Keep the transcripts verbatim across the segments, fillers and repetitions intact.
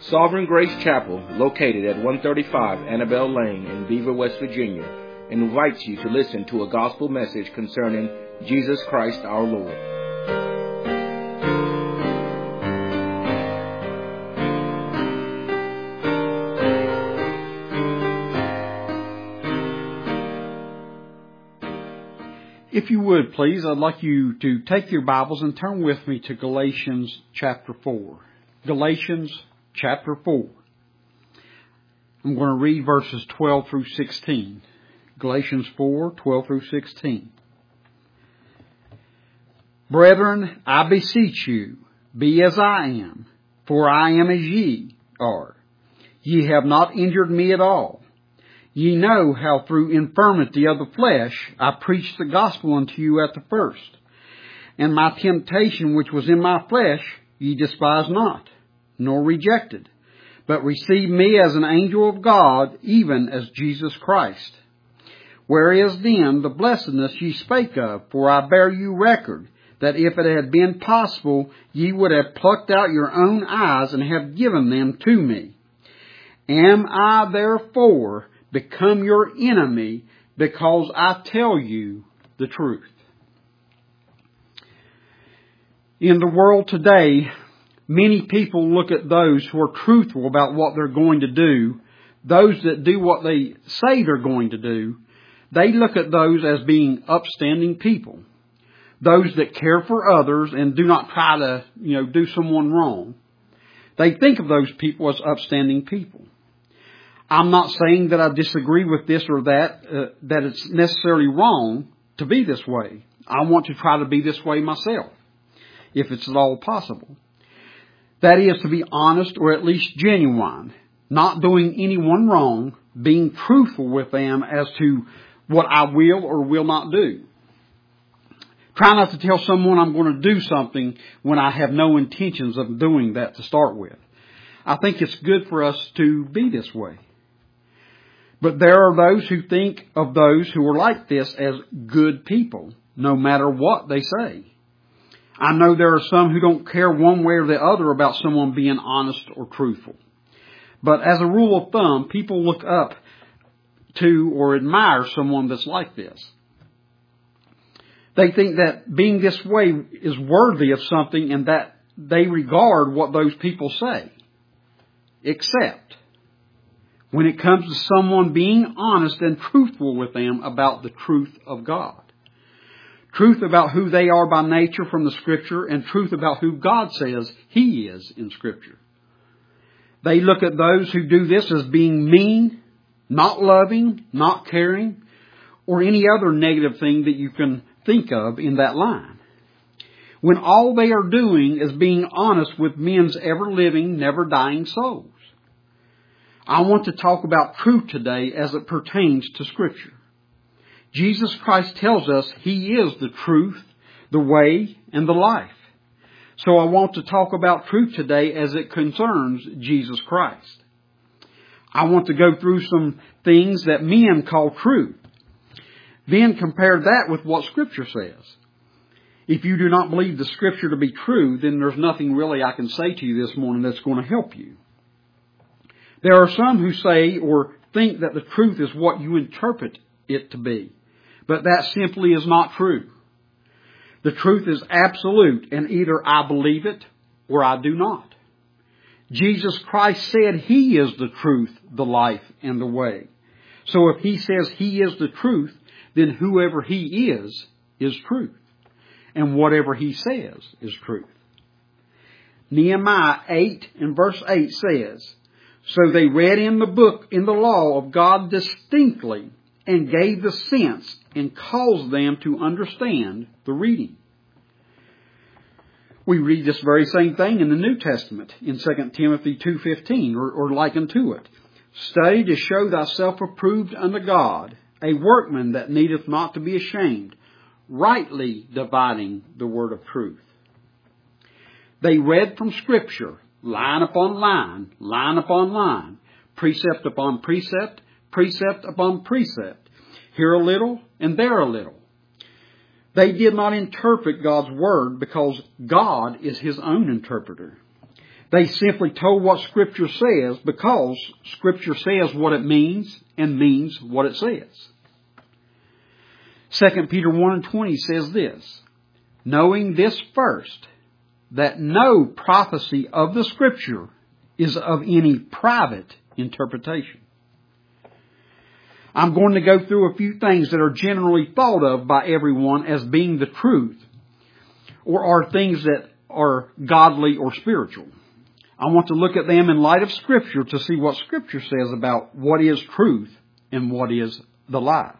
Sovereign Grace Chapel, located at one thirty-five Annabelle Lane in Beaver, West Virginia, invites you to listen to a gospel message concerning Jesus Christ our Lord. If you would, please, I'd like you to take your Bibles and turn with me to Galatians chapter four. Galatians chapter four. I'm going to read verses twelve through sixteen. Galatians four, twelve through sixteen. Brethren, I beseech you, be as I am, for I am as ye are. Ye have not injured me at all. Ye know how through infirmity of the flesh I preached the gospel unto you at the first. And my temptation which was in my flesh ye despised not, nor rejected, but received me as an angel of God, even as Jesus Christ. Where is then the blessedness ye spake of? For I bear you record, that if it had been possible, ye would have plucked out your own eyes and have given them to me. Am I therefore become your enemy because I tell you the truth? In the world today, many people look at those who are truthful about what they're going to do, those that do what they say they're going to do. They look at those as being upstanding people, those that care for others and do not try to, you know, do someone wrong. They think of those people as upstanding people. I'm not saying that I disagree with this or that, uh, that it's necessarily wrong to be this way. I want to try to be this way myself, if it's at all possible. That is, to be honest or at least genuine, not doing anyone wrong, being truthful with them as to what I will or will not do. Try not to tell someone I'm going to do something when I have no intentions of doing that to start with. I think it's good for us to be this way. But there are those who think of those who are like this as good people, no matter what they say. I know there are some who don't care one way or the other about someone being honest or truthful. But as a rule of thumb, people look up to or admire someone that's like this. They think that being this way is worthy of something and that they regard what those people say. Except when it comes to someone being honest and truthful with them about the truth of God. Truth about who they are by nature from the Scripture, and truth about who God says He is in Scripture. They look at those who do this as being mean, not loving, not caring, or any other negative thing that you can think of in that line. When all they are doing is being honest with men's ever-living, never-dying souls. I want to talk about truth today as it pertains to Scripture. Jesus Christ tells us He is the truth, the way, and the life. So I want to talk about truth today as it concerns Jesus Christ. I want to go through some things that men call truth. Then compare that with what Scripture says. If you do not believe the Scripture to be true, then there's nothing really I can say to you this morning that's going to help you. There are some who say or think that the truth is what you interpret it to be. But that simply is not true. The truth is absolute, and either I believe it or I do not. Jesus Christ said He is the truth, the life, and the way. So if He says He is the truth, then whoever He is, is truth. And whatever He says is truth. Nehemiah eight and verse eight says, "So they read in the book, in the law of God distinctly, and gave the sense and caused them to understand the reading." We read this very same thing in the New Testament in Second Timothy two fifteen, or, or likened to it. "Study to show thyself approved unto God, a workman that needeth not to be ashamed, rightly dividing the word of truth." They read from Scripture, line upon line, line upon line, precept upon precept, precept upon precept, here a little and there a little. They did not interpret God's Word because God is His own interpreter. They simply told what Scripture says because Scripture says what it means and means what it says. Second Peter one and twenty says this, knowing this first, that no prophecy of the Scripture is of any private interpretation. I'm going to go through a few things that are generally thought of by everyone as being the truth, or are things that are godly or spiritual. I want to look at them in light of Scripture to see what Scripture says about what is truth and what is the lie.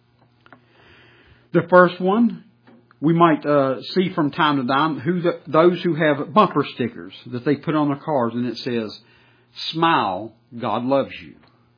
The first one, we might uh, see from time to time who the, those who have bumper stickers that they put on their cars, and it says, "Smile, God loves you."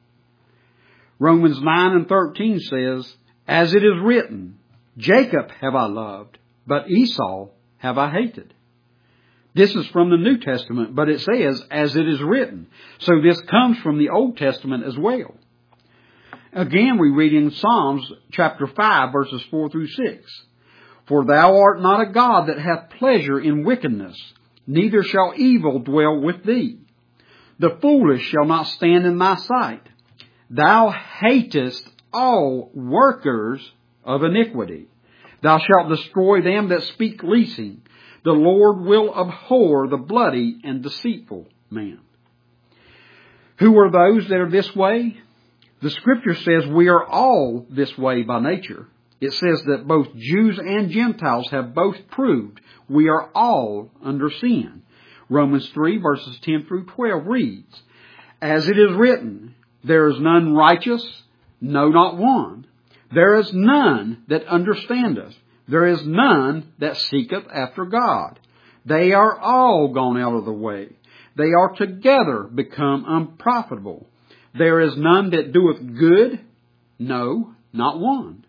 Romans nine and thirteen says, "As it is written, Jacob have I loved, but Esau have I hated." This is from the New Testament, but it says, "as it is written." So this comes from the Old Testament as well. Again, we read in Psalms chapter five, verses four through six. "For thou art not a God that hath pleasure in wickedness, neither shall evil dwell with thee. The foolish shall not stand in thy sight. Thou hatest all workers of iniquity. Thou shalt destroy them that speak leasing. The Lord will abhor the bloody and deceitful man." Who are those that are this way? The Scripture says we are all this way by nature. It says that both Jews and Gentiles have both proved we are all under sin. Romans three verses ten through twelve reads, "As it is written, there is none righteous, no, not one. There is none that understandeth. There is none that seeketh after God. They are all gone out of the way. They are together become unprofitable. There is none that doeth good, no, not one."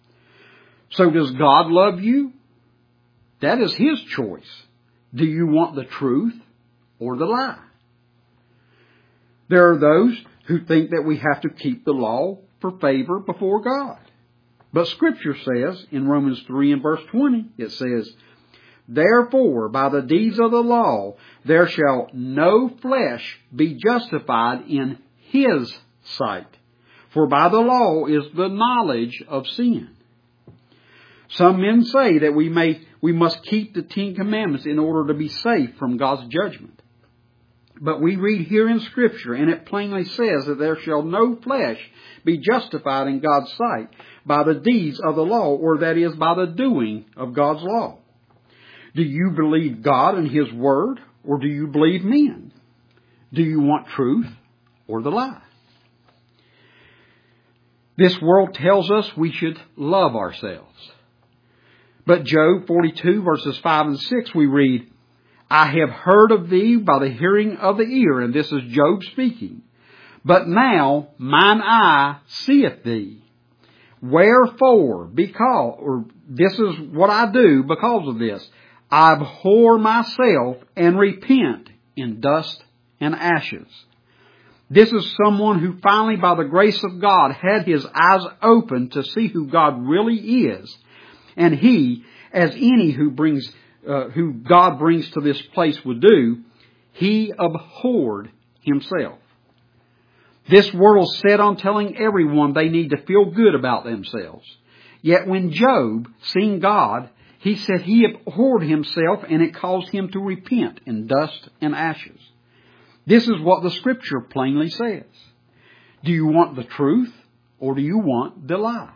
So does God love you? That is His choice. Do you want the truth or the lie? There are those who think that we have to keep the law for favor before God. But Scripture says in Romans three and verse twenty, it says, "Therefore, by the deeds of the law, there shall no flesh be justified in His sight. For by the law is the knowledge of sin." Some men say that we may, we must keep the Ten Commandments in order to be safe from God's judgment. But we read here in Scripture, and it plainly says that there shall no flesh be justified in God's sight by the deeds of the law, or that is, by the doing of God's law. Do you believe God and His Word, or do you believe men? Do you want truth or the lie? This world tells us we should love ourselves. But Job forty-two verses five and six we read, "I have heard of thee by the hearing of the ear," and this is Job speaking, "but now mine eye seeth thee. Wherefore, because," or this is what I do because of this, "I abhor myself and repent in dust and ashes." This is someone who finally, by the grace of God, had his eyes open to see who God really is. And he, as any who brings, uh, who God brings to this place would do, he abhorred himself. This world is set on telling everyone they need to feel good about themselves. Yet when Job seen God, he said he abhorred himself, and it caused him to repent in dust and ashes. This is what the Scripture plainly says. Do you want the truth, or do you want the lie?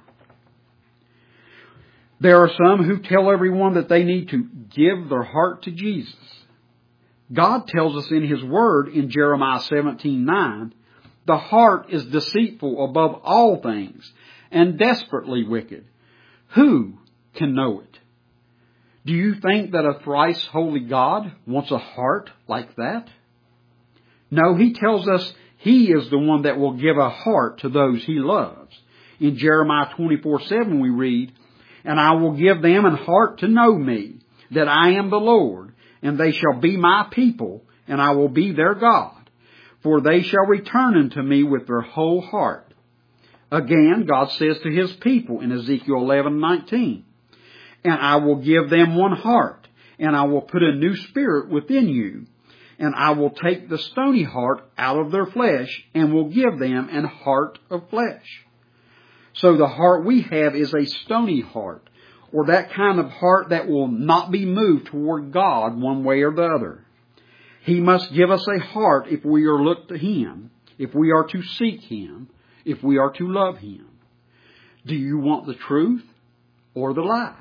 There are some who tell everyone that they need to give their heart to Jesus. God tells us in His Word in Jeremiah seventeen nine, "The heart is deceitful above all things and desperately wicked. Who can know it?" Do you think that a thrice holy God wants a heart like that? No, He tells us He is the one that will give a heart to those He loves. In Jeremiah twenty-four seven we read, "And I will give them an heart to know me, that I am the Lord, and they shall be my people, and I will be their God. For they shall return unto me with their whole heart." Again, God says to His people in Ezekiel eleven nineteen, "And I will give them one heart, and I will put a new spirit within you, and I will take the stony heart out of their flesh, and will give them an heart of flesh. So the heart we have is a stony heart, or that kind of heart that will not be moved toward God one way or the other. He must give us a heart if we are looked to Him, if we are to seek Him, if we are to love Him. Do you want the truth or the lie?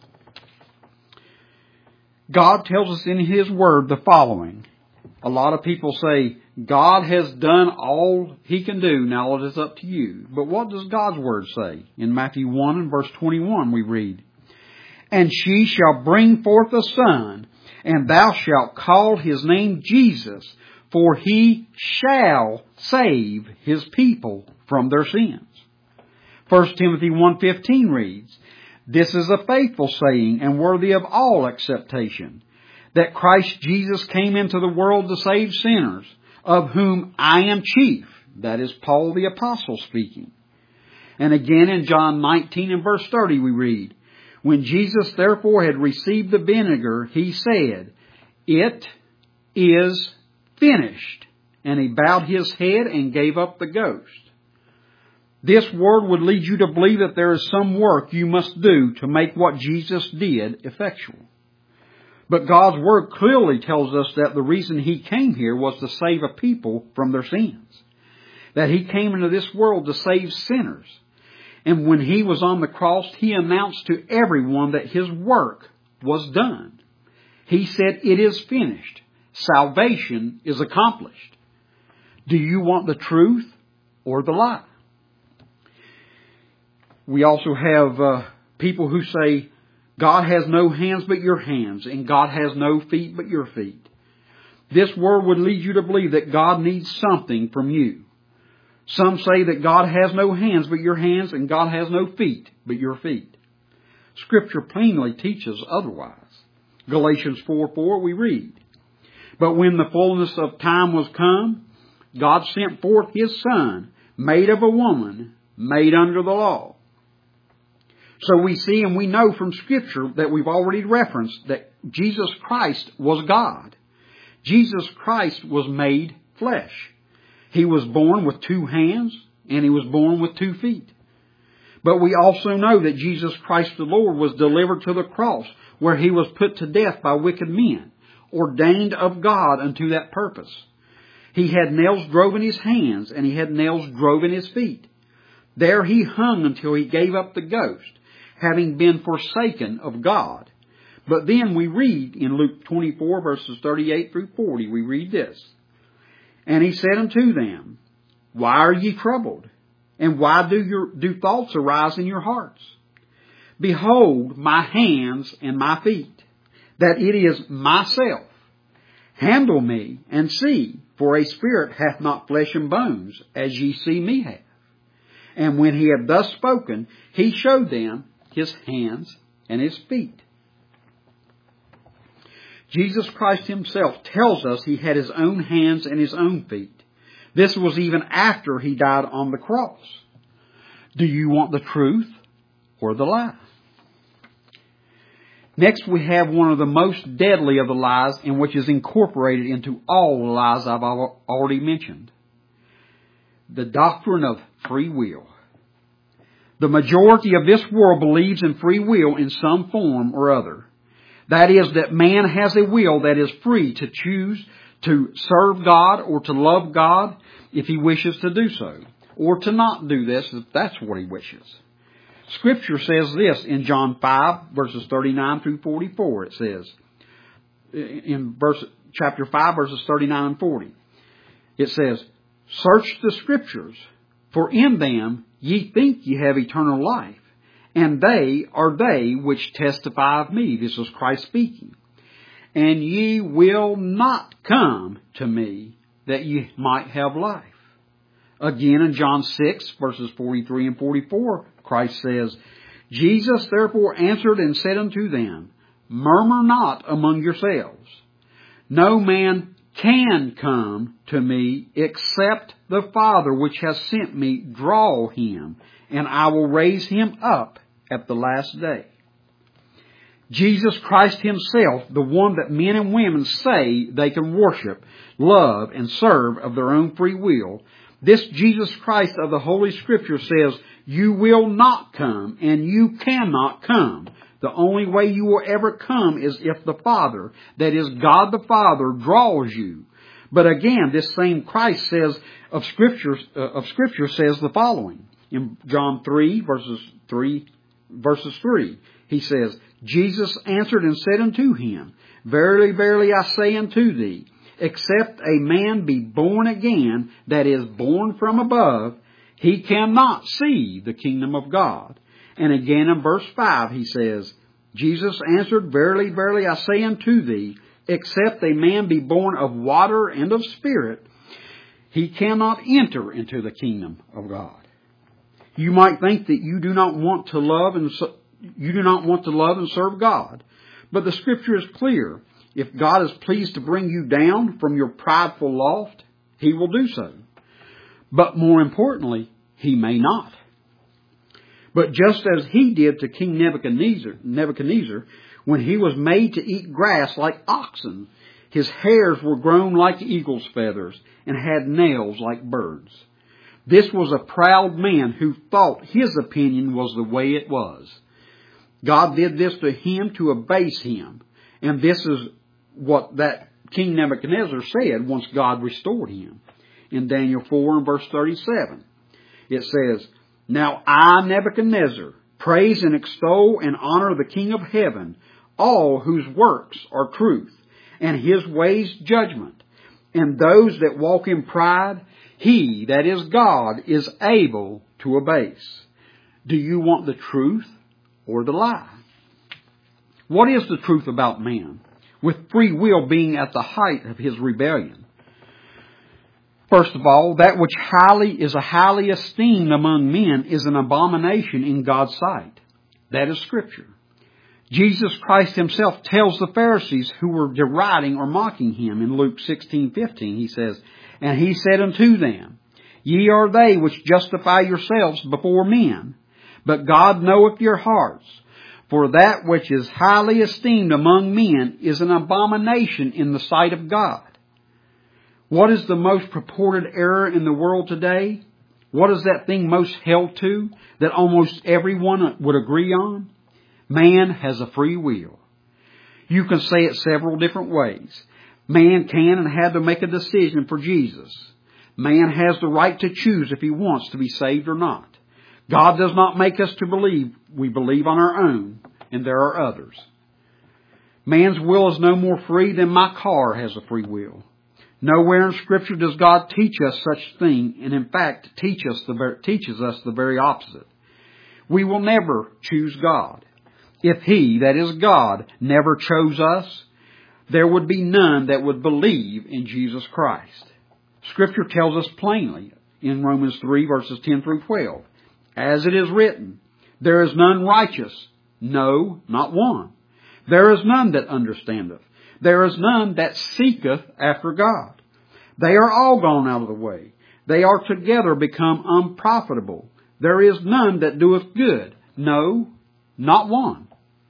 God tells us in His Word the following. A lot of people say, God has done all He can do, now it is up to you. But what does God's Word say? In Matthew one and verse twenty-one we read, And she shall bring forth a son, and thou shalt call his name Jesus, for he shall save his people from their sins. First Timothy one fifteen reads, This is a faithful saying and worthy of all acceptation, that Christ Jesus came into the world to save sinners, of whom I am chief. That is Paul the Apostle speaking. And again in John nineteen and verse thirty we read, When Jesus therefore had received the vinegar, he said, It is finished. And he bowed his head and gave up the ghost. This word would lead you to believe that there is some work you must do to make what Jesus did effectual. But God's Word clearly tells us that the reason He came here was to save a people from their sins. That He came into this world to save sinners. And when He was on the cross, He announced to everyone that His work was done. He said, It is finished. Salvation is accomplished. Do you want the truth or the lie? We also have uh, people who say, God has no hands but your hands, and God has no feet but your feet. This word would lead you to believe that God needs something from you. Some say that God has no hands but your hands, and God has no feet but your feet. Scripture plainly teaches otherwise. Galatians four four we read, But when the fullness of time was come, God sent forth His Son, made of a woman, made under the law. So we see and we know from Scripture that we've already referenced that Jesus Christ was God. Jesus Christ was made flesh. He was born with two hands and He was born with two feet. But we also know that Jesus Christ the Lord was delivered to the cross where He was put to death by wicked men, ordained of God unto that purpose. He had nails drove in His hands and He had nails drove in His feet. There He hung until He gave up the ghost, having been forsaken of God. But then we read in Luke twenty-four verses thirty-eight through forty, we read this. And He said unto them, Why are ye troubled? And why do your do thoughts arise in your hearts? Behold my hands and my feet, that it is myself. Handle me and see, for a spirit hath not flesh and bones, as ye see me have. And when He had thus spoken, He showed them His hands and His feet. Jesus Christ Himself tells us He had His own hands and His own feet. This was even after He died on the cross. Do you want the truth or the lie? Next we have one of the most deadly of the lies, and which is incorporated into all the lies I've already mentioned. The doctrine of free will. The majority of this world believes in free will in some form or other. That is, that man has a will that is free to choose to serve God or to love God if he wishes to do so, or to not do this if that's what he wishes. Scripture says this in John five, verses thirty-nine through forty-four. It says, in verse, chapter five, verses thirty-nine and forty, it says, Search the Scriptures, for in them ye think ye have eternal life, and they are they which testify of me. This is Christ speaking. And ye will not come to me that ye might have life. Again in John six, verses forty-three and forty-four, Christ says, Jesus therefore answered and said unto them, Murmur not among yourselves. No man can come to me except the Father which has sent me draw him, and I will raise him up at the last day. Jesus Christ Himself, the one that men and women say they can worship, love, and serve of their own free will, this Jesus Christ of the Holy Scripture says, you will not come and you cannot come. The only way you will ever come is if the Father, that is God the Father, draws you. But again, this same Christ says of Scripture, uh, of Scripture says the following. In John three, verses three, verses three, He says, Jesus answered and said unto him, Verily, verily, I say unto thee, except a man be born again, that is, born from above, he cannot see the kingdom of God. And again in verse five he says, Jesus answered, Verily, verily, I say unto thee, except a man be born of water and of spirit, he cannot enter into the kingdom of God. You might think that you do not want to love and you do not want to love and serve God, but the Scripture is clear. If God is pleased to bring you down from your prideful loft, He will do so. But more importantly, He may not. But just as He did to King Nebuchadnezzar, Nebuchadnezzar, when he was made to eat grass like oxen, his hairs were grown like eagle's feathers and had nails like birds. This was a proud man who thought his opinion was the way it was. God did this to him to abase him. And this is what that King Nebuchadnezzar said once God restored him. In Daniel four and verse thirty-seven, it says, Now I, Nebuchadnezzar, praise and extol and honor the King of heaven, all whose works are truth, and His ways judgment. And those that walk in pride, He, that is God, is able to abase. Do you want the truth or the lie? What is the truth about man, with free will being at the height of his rebellion? First of all, that which highly is a highly esteemed among men is an abomination in God's sight. That is Scripture. Jesus Christ Himself tells the Pharisees who were deriding or mocking Him in Luke sixteen fifteen, He says, And He said unto them, Ye are they which justify yourselves before men, but God knoweth your hearts. For that which is highly esteemed among men is an abomination in the sight of God. What is the most purported error in the world today? What is that thing most held to that almost everyone would agree on? Man has a free will. You can say it several different ways. Man can and had to make a decision for Jesus. Man has the right to choose if he wants to be saved or not. God does not make us to believe. We believe on our own, and there are others. Man's will is no more free than my car has a free will. Nowhere in Scripture does God teach us such thing, and in fact teach us the, teaches us the very opposite. We will never choose God. If He, that is God, never chose us, there would be none that would believe in Jesus Christ. Scripture tells us plainly in Romans three, verses ten through twelve, As it is written, There is none righteous, no, not one. There is none that understandeth. There is none that seeketh after God. They are all gone out of the way. They are together become unprofitable. There is none that doeth good. No, not one.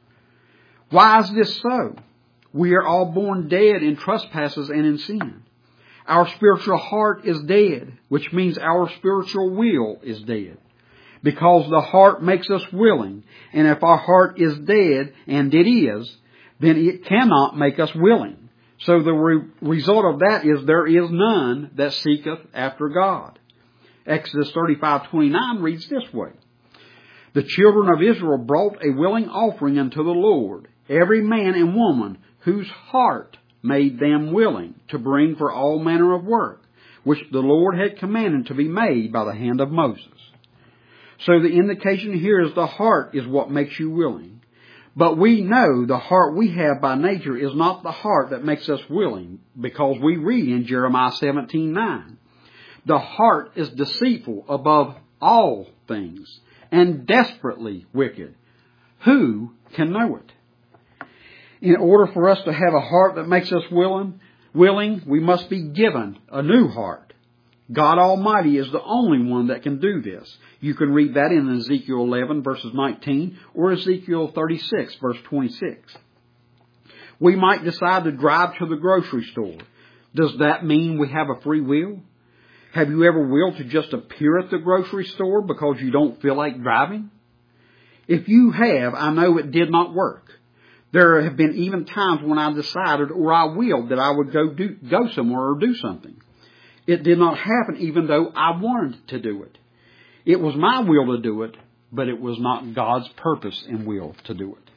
Why is this so? We are all born dead in trespasses and in sin. Our spiritual heart is dead, which means our spiritual will is dead. Because the heart makes us willing, and if our heart is dead, and it is, then it cannot make us willing. So the re- result of that is there is none that seeketh after God. Exodus thirty-five twenty-nine reads this way, The children of Israel brought a willing offering unto the Lord, every man and woman whose heart made them willing to bring for all manner of work, which the Lord had commanded to be made by the hand of Moses. So the indication here is the heart is what makes you willing. But we know the heart we have by nature is not the heart that makes us willing, because we read in Jeremiah seventeen nine, The heart is deceitful above all things, and desperately wicked. Who can know it? In order for us to have a heart that makes us willing, willing, we must be given a new heart. God Almighty is the only one that can do this. You can read that in Ezekiel eleven verses nineteen or Ezekiel thirty-six verse twenty-six. We might decide to drive to the grocery store. Does that mean we have a free will? Have you ever willed to just appear at the grocery store because you don't feel like driving? If you have, I know it did not work. There have been even times when I decided or I willed that I would go do, go somewhere or do something. It did not happen even though I wanted to do it. It was my will to do it, but it was not God's purpose and will to do it.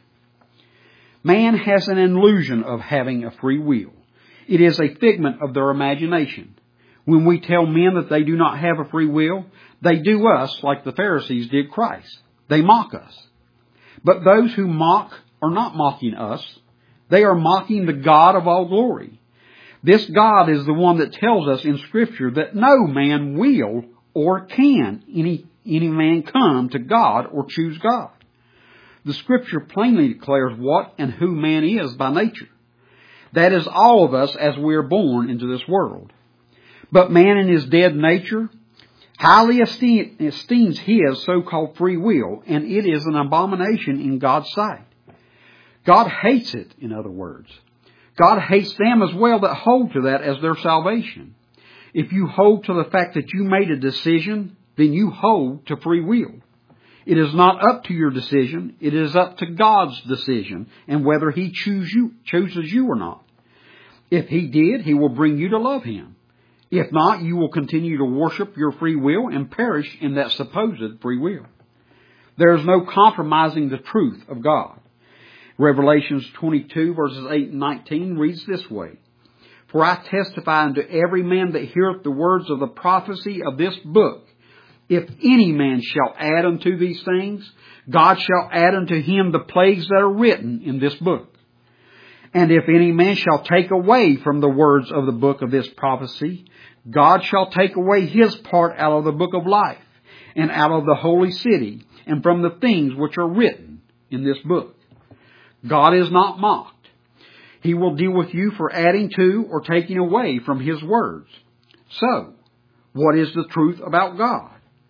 Man has an illusion of having a free will. It is a figment of their imagination. When we tell men that they do not have a free will, they do us like the Pharisees did Christ. They mock us. But those who mock are not mocking us. They are mocking the God of all glory. This God is the one that tells us in Scripture that no man will or can any, any man come to God or choose God. The Scripture plainly declares what and who man is by nature. That is all of us as we are born into this world. But man in his dead nature highly esteems his so-called free will, and it is an abomination in God's sight. God hates it, in other words. God hates them as well that hold to that as their salvation. If you hold to the fact that you made a decision, then you hold to free will. It is not up to your decision. It is up to God's decision and whether He choose you, chooses you or not. If He did, He will bring you to love Him. If not, you will continue to worship your free will and perish in that supposed free will. There is no compromising the truth of God. Revelations twenty-two verses eight and nineteen reads this way. For I testify unto every man that heareth the words of the prophecy of this book, if any man shall add unto these things, God shall add unto him the plagues that are written in this book. And if any man shall take away from the words of the book of this prophecy, God shall take away his part out of the book of life, and out of the holy city, and from the things which are written in this book. God is not mocked. He will deal with you for adding to or taking away from His words. So, what is the truth about God?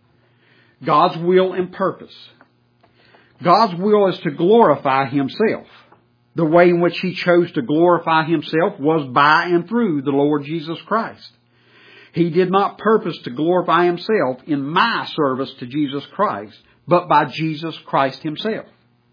God's will and purpose. God's will is to glorify Himself. The way in which He chose to glorify Himself was by and through the Lord Jesus Christ. He did not purpose to glorify Himself in my service to Jesus Christ, but by Jesus Christ Himself.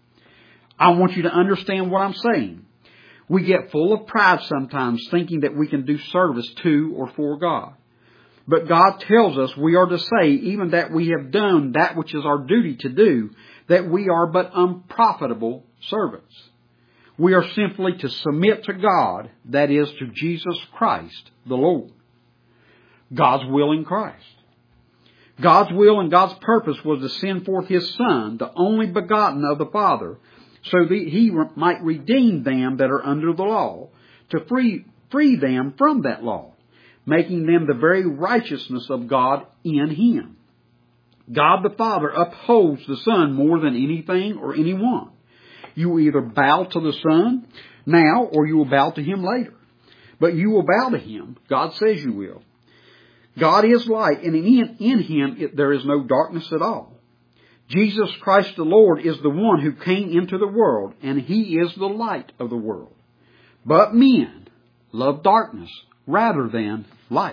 I want you to understand what I'm saying. We get full of pride sometimes thinking that we can do service to or for God. But God tells us we are to say, even that we have done that which is our duty to do, that we are but unprofitable servants. We are simply to submit to God, that is, to Jesus Christ, the Lord. God's will in Christ. God's will and God's purpose was to send forth His Son, the only begotten of the Father, so that He might redeem them that are under the law, to free, free them from that law, making them the very righteousness of God in Him. God the Father upholds the Son more than anything or anyone. You will either bow to the Son now or you will bow to Him later. But you will bow to Him. God says you will. God is light, and in, in Him it, there is no darkness at all. Jesus Christ the Lord is the one who came into the world, and He is the light of the world. But men love darkness rather than light.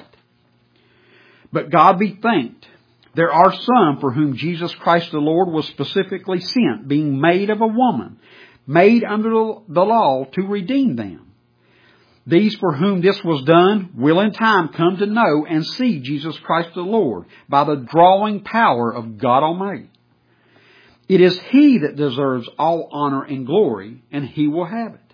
But God be thanked, there are some for whom Jesus Christ the Lord was specifically sent, being made of a woman, made under the law to redeem them. These for whom this was done will in time come to know and see Jesus Christ the Lord by the drawing power of God Almighty. It is He that deserves all honor and glory, and He will have it.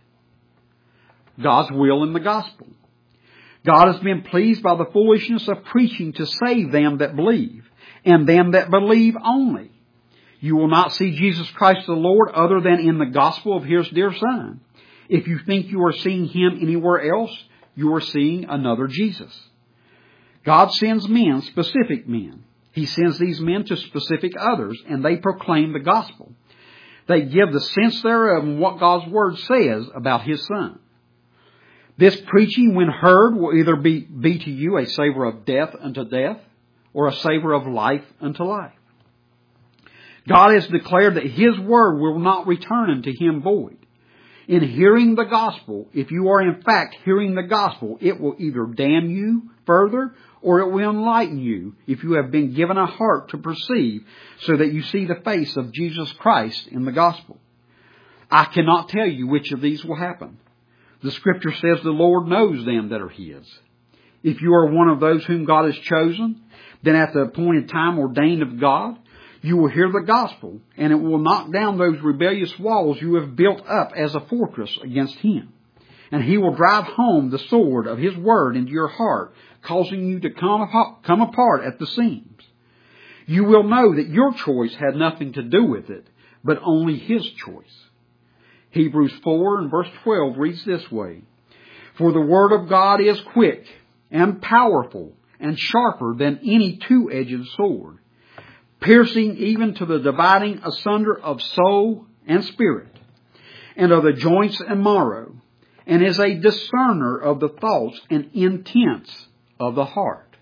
God's will in the gospel. God has been pleased by the foolishness of preaching to save them that believe, and them that believe only. You will not see Jesus Christ the Lord other than in the gospel of His dear Son. If you think you are seeing Him anywhere else, you are seeing another Jesus. God sends men, specific men. He sends these men to specific others, and they proclaim the gospel. They give the sense thereof and what God's Word says about His Son. This preaching, when heard, will either be, be to you a savor of death unto death, or a savor of life unto life. God has declared that His word will not return unto Him void. In hearing the gospel, if you are in fact hearing the gospel, it will either damn you further, or it will enlighten you if you have been given a heart to perceive, so that you see the face of Jesus Christ in the gospel. I cannot tell you which of these will happen. The Scripture says the Lord knows them that are His. If you are one of those whom God has chosen, then at the appointed time ordained of God, you will hear the gospel, and it will knock down those rebellious walls you have built up as a fortress against Him. And He will drive home the sword of His word into your heart, causing you to come, come apart at the seams. You will know that your choice had nothing to do with it, but only His choice. Hebrews four and verse twelve reads this way, For the word of God is quick and powerful and sharper than any two-edged sword, piercing even to the dividing asunder of soul and spirit, and of the joints and marrow, and is a discerner of the thoughts and intents of the heart.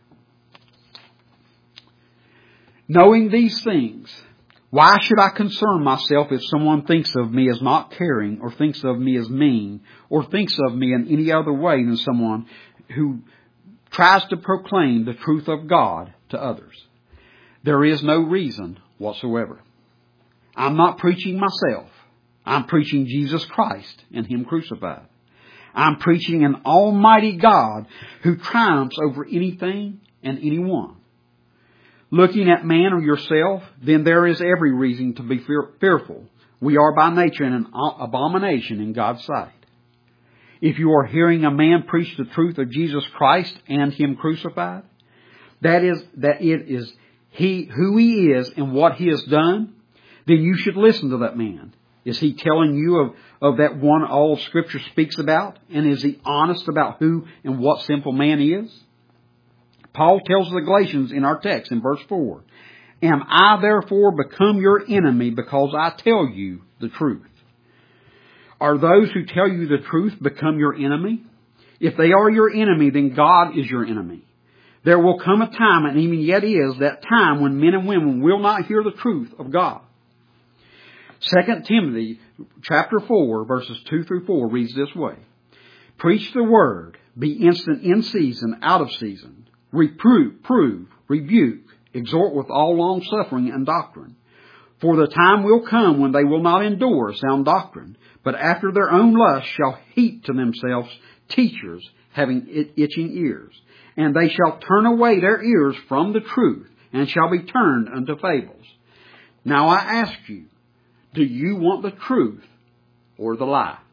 Knowing these things, why should I concern myself if someone thinks of me as not caring, or thinks of me as mean, or thinks of me in any other way than someone who tries to proclaim the truth of God to others? There is no reason whatsoever. I'm not preaching myself. I'm preaching Jesus Christ and Him crucified. I'm preaching an almighty God who triumphs over anything and anyone. Looking at man or yourself, then there is every reason to be fear, fearful. We are by nature an abomination in God's sight. If you are hearing a man preach the truth of Jesus Christ and Him crucified, that is, that it is He, who He is and what He has done, then you should listen to that man. Is he telling you of, of that one all of Scripture speaks about? And is he honest about who and what sinful man is? Paul tells the Galatians in our text in verse four, Am I therefore become your enemy because I tell you the truth? Are those who tell you the truth become your enemy? If they are your enemy, then God is your enemy. There will come a time, and even yet is that time, when men and women will not hear the truth of God. Second Timothy chapter four, verses two through four reads this way, Preach the word, be instant in season, out of season. Reprove, prove, rebuke, exhort with all long suffering and doctrine. For the time will come when they will not endure sound doctrine, but after their own lust shall heap to themselves teachers having itching ears. And they shall turn away their ears from the truth, and shall be turned unto fables. Now I ask you, do you want the truth or the lie?